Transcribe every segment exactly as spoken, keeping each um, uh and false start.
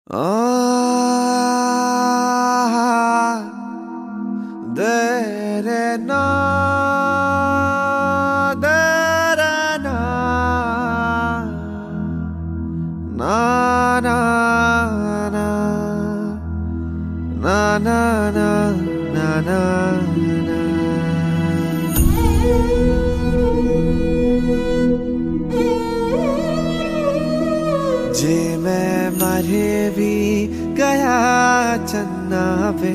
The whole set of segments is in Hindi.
आ दे रे ना दे रे ना ना ना ना ना ना ना ना ना जे मैं मरे भी गया चन्ना वे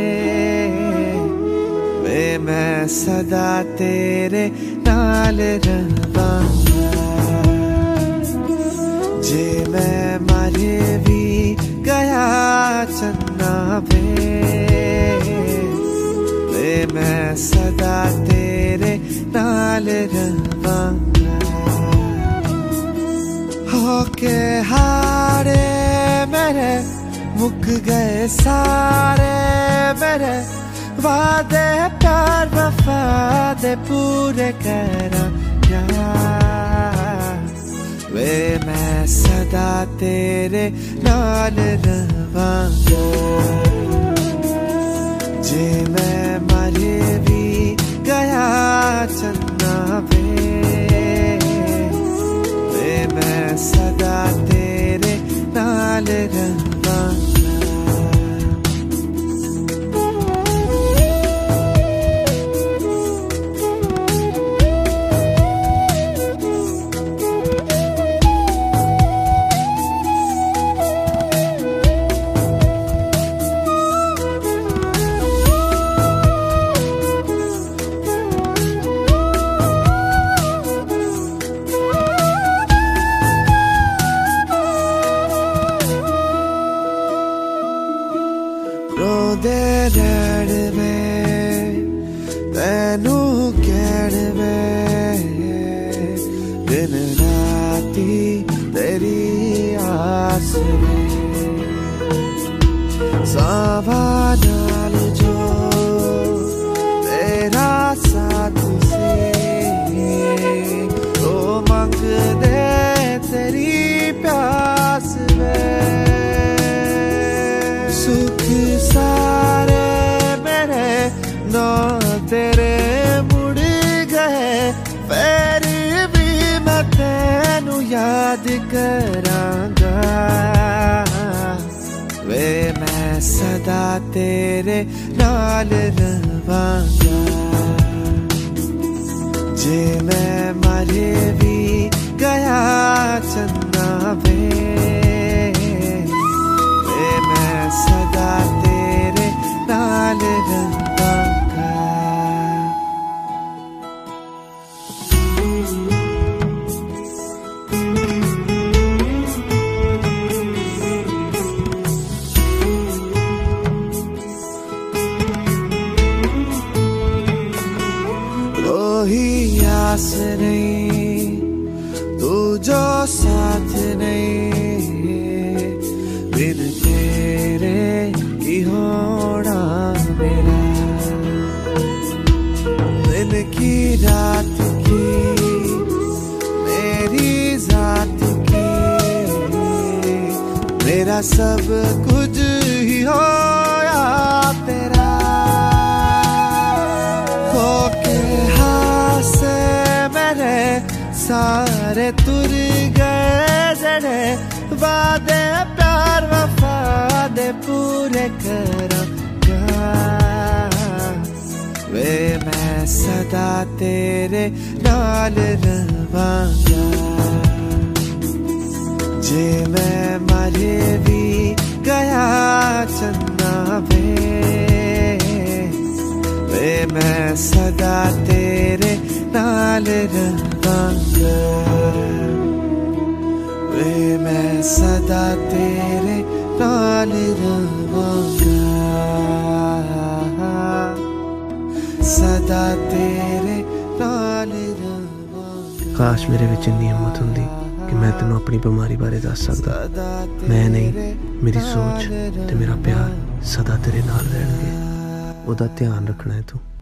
वे मैं सदा तेरे नाल रवांगा। जे मैं मरे भी गया चन्ना वे वे मैं सदा तेरे नाल रवांगा। होके हारे मेरे मुक गए सारे मेरे वादे प्यार वफा दे पूरे करा क्या वे मैं सदा तेरे नाल रवांगा। जे मैं मरे भी गया चन्ना वे मैं सदा तेरे नाल रवांगा। रोदे नैन में तैनू कहण में दिन राती तेरी आस में सावा नाल जो तेरा साथ से तो मंग दे तेरी प्यास में सुख सारे मेरे नौ तेरे मुड़ गए फिर भी मैं तेनू याद करांगा। वे मैं सदा तेरे नाल रवांगा। जे मैं मरे भी गया चन्ना वे मैं सदा तेरे नाल रवांगा। कोई आस नहीं तू जो साथ नहीं बिन तेरे की होना मेरा दिन की रात की मेरी जात की मेरा सब कुछ ही होया तेरा। होके हासे मेरे सारे तुर गए जड़े वादे प्यार वफा दे पूरे करांगा। वे मैं सदा तेरे नाल रवांगा। जे मैं मरे भी गया चन्ना वे वे मैं सदा तेरे नाल रवांगा। वे मैं सदा तेरे नाल रवांगा। सदा तेरे नाल रवांगा। काश मेरे विच इन्नी हिम्मत हुंदी कि मैं तेनू अपनी बीमारी बारे दस सकदा। मैं नहीं, मेरी सोच ते मेरा प्यार सदा तेरे नाल रहणगे। ओदा ध्यान रखना है तू।